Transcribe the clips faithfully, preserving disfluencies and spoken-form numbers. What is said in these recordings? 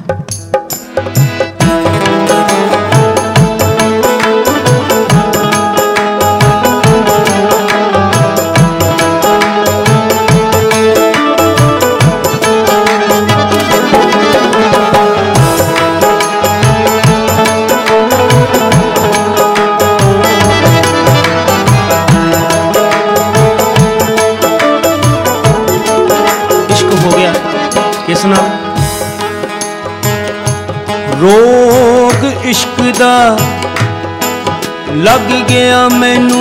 किसना रोग इश्क दा लग गया मैनू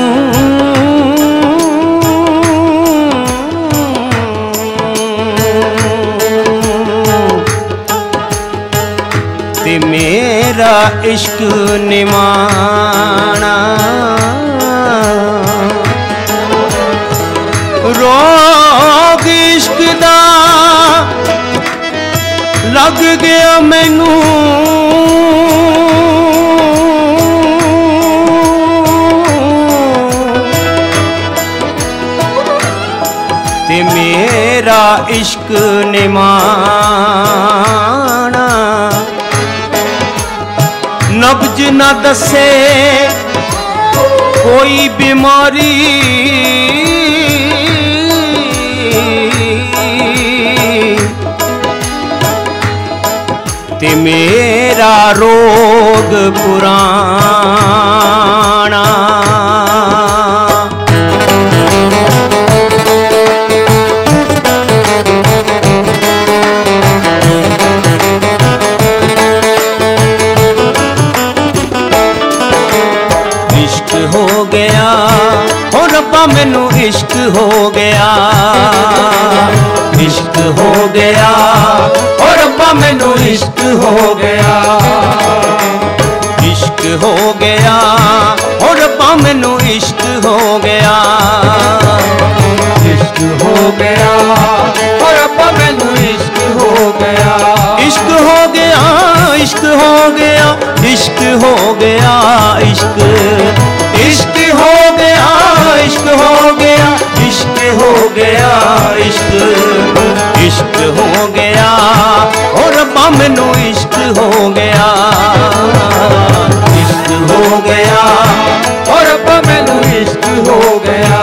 ते मेरा इश्क निमाना रोग इश्क दा लग गया मैनू ते मेरा इश्क निमाना नब्ज न दसे कोई बीमारी ते मेरा रोग पुराना इश्क हो गया हो रब्बा मैनू इश्क हो गया इश्क हो गया और रब्बा मैनू इश्क हो गया इश्क हो गया और रब्बा मैनू इश्क हो गया इश्क हो गया और रब्बा मैनू इश्क हो गया इश्क हो गया इश्क हो गया इश्क हो गया इश्क इश्क हो गया इश्क हो गया इश्क हो गया इश्क इश्क हो गया और रब्बा मैनू इश्क हो गया इश्क हो गया और रब्बा मैनू इश्क हो गया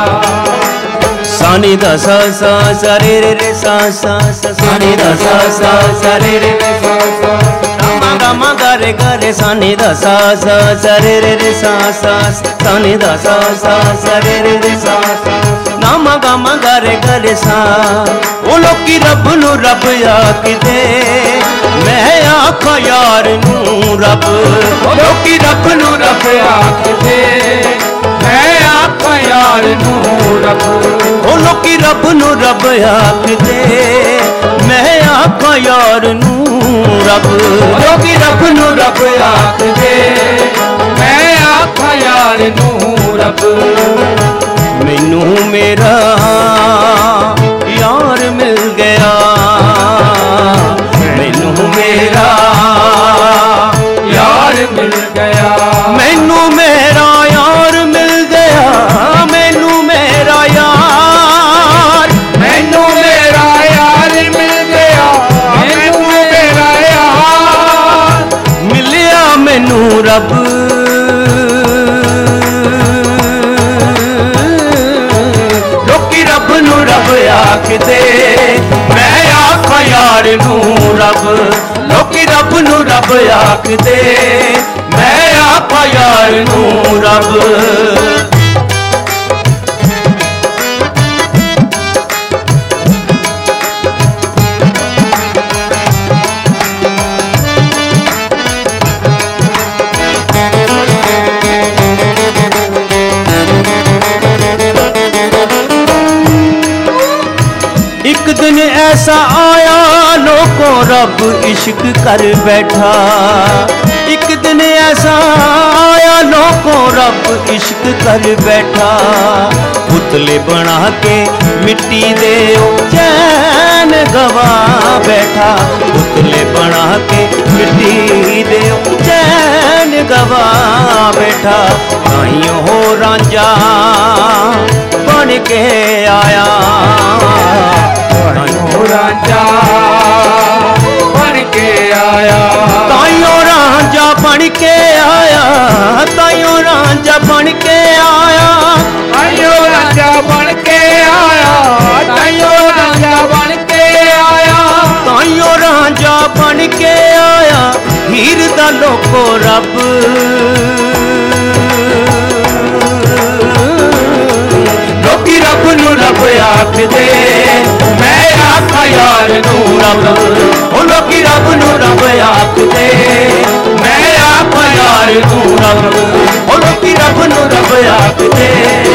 सानी दा सा सा सा रे रे रे सा सा सा सानी दा सा सा सा रे रे रे सा सा मा गा रे गा रे सानी दा सा सा सा रे रे रे सा सा सानी दा सा सा सा रे रे रे सा सा ना मा गा मा गा रे गा रे सा ओ लोकी रब नू रब आखदे मैं आखा यार नू रब ओ लोकी रब नू रब आखदे मैं आखा यार नू रब ओ लोकी रब नू रब आखदे मैं आखा यार नू रब लोकी रब नू रब आखदे मैं आखा यार नू रब मैनू मेरा यार मिल गया मैनू मेरा यार मिल गया मैनू मेरा यार मिल गया मैनू मेरा यार मैनू मेरा यार मिल गया मैनू मेरा यार मिलिया मैनू रब रब आखदे मैं आखा यार नू रब लोकी रब नू रब आखदे मैं आखा यार नू रब एक दिन ऐसा आया लोगों रब इश्क कर बैठा एक दिन ऐसा आया लोगों रब इश्क कर बैठा पुतले बना के मिट्टी दे चैन गवा बैठा पुतले बना के मिट्टी दे चैन गवा बैठा ताइयों हो रांझा बन के आया रांझा बन के ਬਣ ਕੇ ਆਇਆ, ਤਾਈਓ ਰਾਂਝਾ ਬਣ ਕੇ ਆਇਆ, ਤਾਈਓ ਰਾਂਝਾ ਬਣ ਕੇ ਆਇਆ, ਤਾਈਓ ਰਾਂਝਾ ਬਣ ਕੇ ਆਇਆ, ਹੀਰ ਦਾ ਲੋਕੋ ਰੱਬ। ਲੋਕੀ ਰੱਬ ਨੂੰ ਰੱਬ ਆਖਦੇ, ਮੈਂ ਆਖਾਂ ਯਾਰ ਨੂੰ ਰੱਬ। ਉਹ ਲੋਕੀ ਰੱਬ ਨੂੰ ਰੱਬ ਆਖਦੇ, ਮੈਂ ਆਖਾਂ ਯਾਰ ਨੂੰ ਰੱਬ। ਉਹ ਲੋਕੀ ਰੱਬ ਨੂੰ ਰੱਬ ਆਖਦੇ।